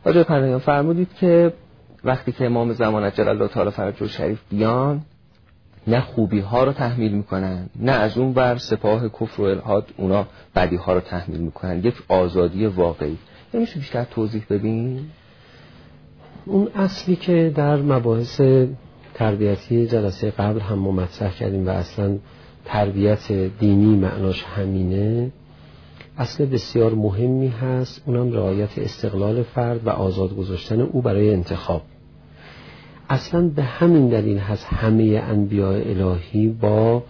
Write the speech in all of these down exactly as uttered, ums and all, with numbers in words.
حاج پناهیان فرمودید که وقتی که امام زمان عجل الله تعالی فرجه شریف بیان، نه خوبی ها رو تحمیل میکنن، نه از اون بر سپاه کفر و الحاد اونا بدی ها رو تحمیل میکنن، یک آزادی واقعی. نمیشه بیشتر توضیح بدین؟ اون اصلی که در مباحث تربیتی جلسه قبل هم ما مطرح کردیم و اصلا تربیت دینی معناش همینه، اصل بسیار مهمی هست، اونم رعایت استقلال فرد و آزاد گذاشتن او برای انتخاب. اصلا به همین دلیل هست همه انبیاء الهی با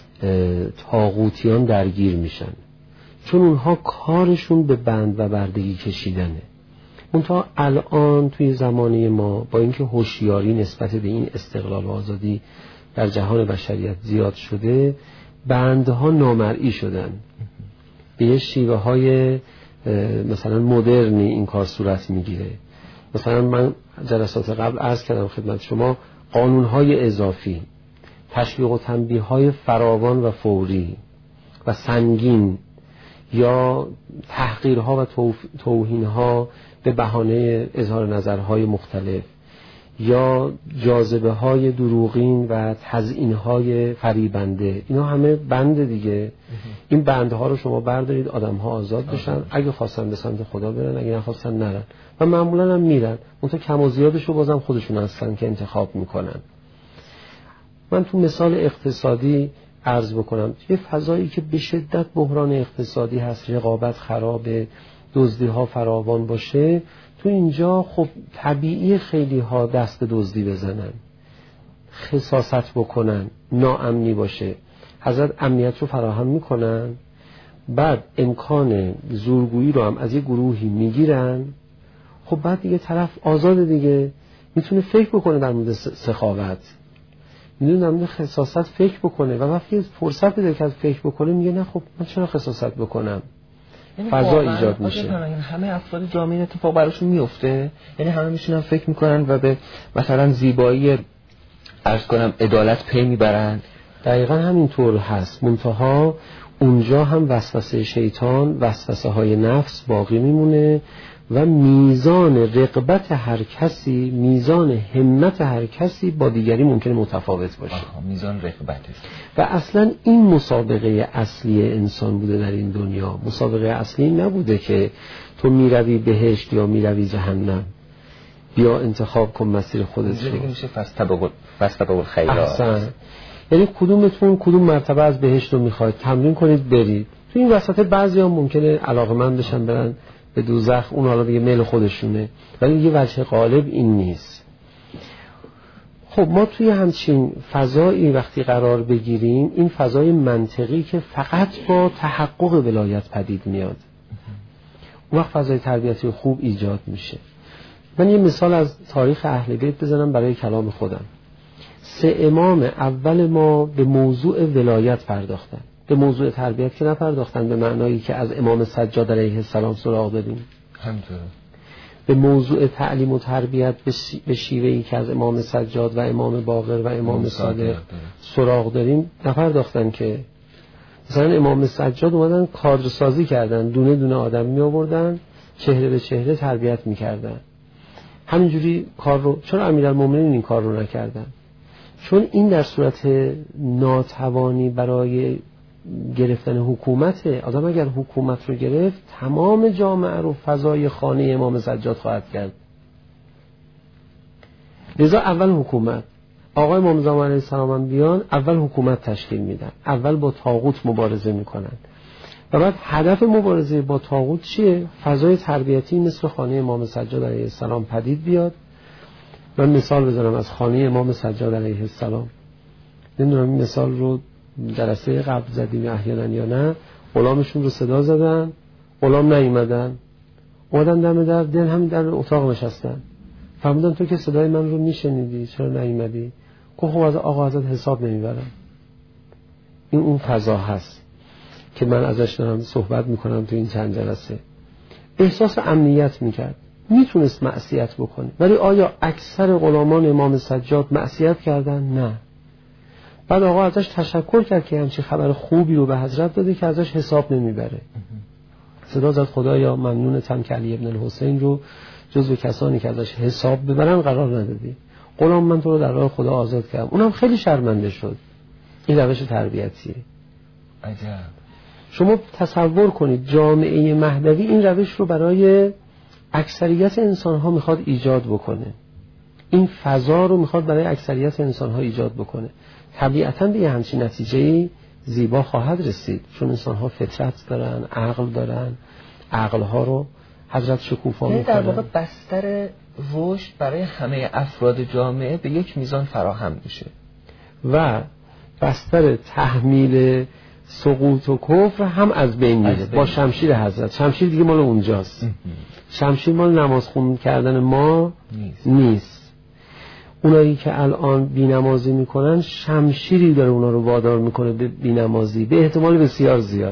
طاغوتیان درگیر میشن، چون اونها کارشون به بند و بردگی کشیدنه. منتها الان توی زمانه ما با اینکه هوشیاری نسبت به این استقلال و آزادی در جهان بشریت زیاد شده، بندها نامرئی شدن. به یه شیوه های مثلا مدرنی این کار صورت میگیره. مثلا من جلسات قبل عرض کردم خدمت شما، قانونهای اضافی، تشویق و تنبیه‌های فراوان و فوری و سنگین، یا تحقیرها و توهینها به بهانه اظهار نظرهای مختلف، یا جاذبه های دروغین و تزیین های فریبنده، اینا همه بند دیگه. این بندها رو شما بردارید، آدم ها آزاد بشن، اگه خواستن به سمت خدا برن، اگه نخواستن نرن، و معمولا هم میرن. اونتا کم و زیادش رو بازم خودشون هستن که انتخاب میکنن. من تو مثال اقتصادی عرض بکنم، یه فضایی که به شدت بحران اقتصادی هست، رقابت خرابه، دزدی ها فراوان باشه، تو اینجا خب طبیعی خیلی ها دست به دزدی بزنن، خساست بکنن، ناامنی باشه. حضرت امنیت رو فراهم میکنن، بعد امکان زورگویی رو هم از یه گروهی میگیرن. خب بعد دیگه طرف آزاده دیگه، میتونه فکر بکنه در مورد سخاوت، میدونه در مورد خساست فکر بکنه، و وقتی فرصت بده که از فکر بکنه میگه نه خب من چرا خساست بکنم. فضا ایجاد میشه. همه افراد جامعه اتفاق براشون میفته، یعنی همه میشونن فکر میکنن و به مثلا زیبایی عرض کنم عدالت پی میبرن. دقیقا همینطور هست. منتها اونجا هم وسوسه شیطان، وسوسه های نفس باقی میمونه و میزان رغبت هر کسی، میزان همت هر کسی با دیگری ممکنه متفاوت باشه. میزان رغبتش. و اصلا این مسابقه اصلی انسان بوده در این دنیا. مسابقه اصلی نبوده که تو میروی بهشت یا میروی جهنم، بیا انتخاب کن مسیر خودت رو. اینجا میشه فاستبقوا فاستبقوا الخیرات. احسن. یعنی کدومتون کدوم مرتبه از بهشت رو میخواید، تمرین کنید برید. تو این وسط بعضیا ممکنه علاقه‌مند بشن برن به دوزخ، اون حالا دیگه میل خودشونه، ولی یه وجه غالب این نیست. خب ما توی همچین فضایی وقتی قرار بگیریم، این فضای منطقی که فقط با تحقق ولایت پدید میاد، اون وقت فضای تربیتی خوب ایجاد میشه. من یه مثال از تاریخ اهل بیت بزنم برای کلام خودم. سه امام اول ما به موضوع ولایت پرداختن، به موضوع تربیت که نپرداختن به معنایی که از امام سجاد علیه السلام سراغ داریم. همینطوره. به موضوع تعلیم و تربیت به شیوهی که از امام سجاد و امام باقر و امام صادق سراغ داریم نپرداختن. که مثلا امام سجاد اومدن کادر سازی کردن، دونه دونه آدم می آوردن، چهره به چهره تربیت می کردن. همینجوری کار رو، چرا امیرالمومنین این کار رو نکردن؟ چون این در صورت ناتوانی برای گرفتن حکومت. آدم اگر حکومت رو گرفت، تمام جامعه رو فضای خانه امام سجاد خواهد کرد. لذا اول حکومت، آقای امام زمان علیه السلام بیان، اول حکومت تشکیل میدن، اول با طاغوت مبارزه میکنن، و بعد هدف مبارزه با طاغوت چیه؟ فضای تربیتی مثل خانه امام سجاد علیه السلام پدید بیاد. من مثال بزنم از خانه امام سجاد علیه السلام. نمیدونم این مثال رو جلسه قبل زدیم احیانا یا نه. غلامشون رو صدا زدن، غلام نیومدن، اومدن دم در، دل همین در اتاق نشستن. فرمودن تو که صدای من رو میشنیدی چرا نیومدی؟ گفت خب از آقا ازت حساب نمیبرم. این اون فضا هست که من ازش دارم صحبت میکنم تو این چند جلسه. احساس امنیت میکرد، میتونست معصیت بکنه، ولی آیا اکثر غلامان امام سجاد معصیت کردن؟ نه. بعد آقا ازش تشکر کرد که همچین خبر خوبی رو به حضرت داده که ازش حساب نمیبره. صدا زد خدایا ممنونتم که علی ابن الحسین رو جزو کسانی که ازش حساب ببرن قرار ندادی. غلام من تو رو در راه خدا آزاد کردم. اونم خیلی شرمنده شد. این روش تربیتیه. عجب. شما تصور کنید جامعه مهدوی این روش رو برای اکثریت انسان‌ها میخواد ایجاد بکنه. این فضا رو میخواد برای اکثریت انسان‌ها ایجاد بکنه. طبیعتاً به یه همچین نتیجه‌ای زیبا خواهد رسید، چون انسان‌ها فطرت دارن، عقل دارن، عقل‌ها رو حضرت شکوفا میکنن. در واقع بستر رشد برای همه افراد جامعه به یک میزان فراهم میشه و بستر تحمیل سقوط و کفر هم از بین میره با شمشیر حضرت. شمشیر دیگه مال اونجاست. شمشیر مال نماز خوندن کردن ما نیست. نیست. اونایی که الان بی‌نمازی میکنن شمشیری داره اونا رو وادار میکنه به بی‌نمازی به احتمال بسیار زیاد.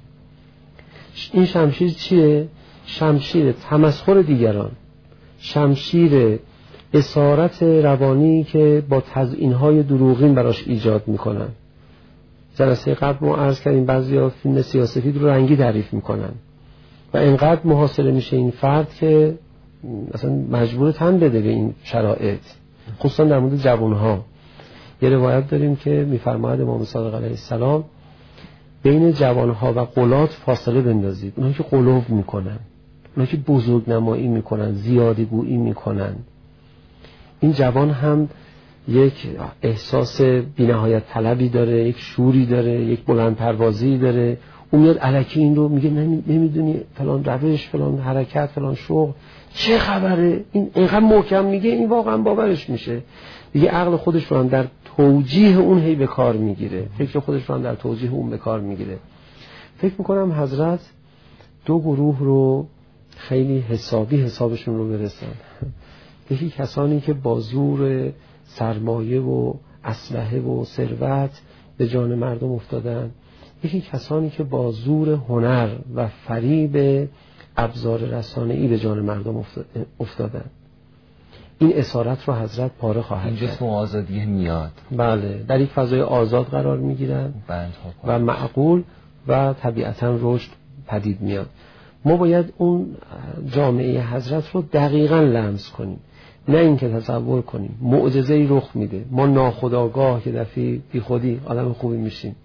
این شمشیر چیه؟ شمشیر تمسخر دیگران، شمشیر اسارت روانی که با تزیین‌های دروغین براش ایجاد میکنن. جلسه قبل ما عرض کردیم بعضیا فیلم سیاه‌سفید رو رنگی تعریف میکنن و اینقدر محاصره میشه این فرد که مثلا مجبور تن بده به این شرایط، خصوصا در مورد جوانها. یه روایت داریم که میفرماید امام صادق علیه السلام بین جوانها و غلات فاصله بندازید. اونها که غلو میکنن، اونها که بزرگ نمایی میکنن، زیادی گویی میکنن. این جوان هم یک احساس بی‌نهایت طلبی داره، یک شوری داره، یک بلند پروازی داره. اون میاد الکی این رو میگه نمیدونی فلان روش، فلان حرکت، فلان شغل چه خبره، این اینقدر محکم میگه این واقعا باورش میشه. دیگه عقل خودش رو هم در توجیه اون هی به کار میگیره، فکر خودش رو هم در توجیه اون به کار میگیره. فکر میکنم حضرت دو گروه رو خیلی حسابی حسابشون رو برسن. یکی کسانی که با زور سرمایه و اسلحه و ثروت به جان مردم افتادن، یکی کسانی که با زور هنر و فریب ابزار رسانه‌ای به جان مردم افتادن. این اسارت رو حضرت پاره خواهد کرد. این جسم آزادی میاد. بله، در یک فضای آزاد قرار میگیرن و معقول و طبیعتاً رشد پدید میاد. ما باید اون جامعه حضرت رو دقیقاً لمس کنیم، نه اینکه تصور کنیم معجزه‌ای رخ میده ما ناخودآگاه که دفعه بی خودی آدم خوبی میشیم،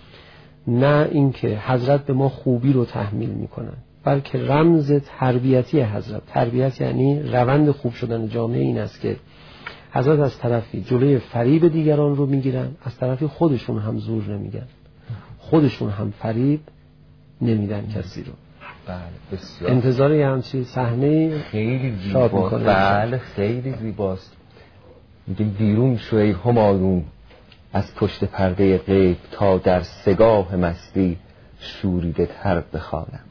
نه اینکه حضرت به ما خوبی رو تحمیل میکنن، بلکه رمز تربیتی حضرت، تربیت یعنی روند خوب شدن جامعه، این است که حضرت از طرفی جلوی فریب دیگران رو میگیرن، از طرفی خودشون هم زور نمیگن، خودشون هم فریب نمیدن کسی رو. بله بسیار. انتظار یه همچین صحنه خیلی زیباست. بله خیلی زیباست. میگه بیرون شوی همایون از پشت پرده غیب تا در سگاه مستی شوریده تر بخوانم.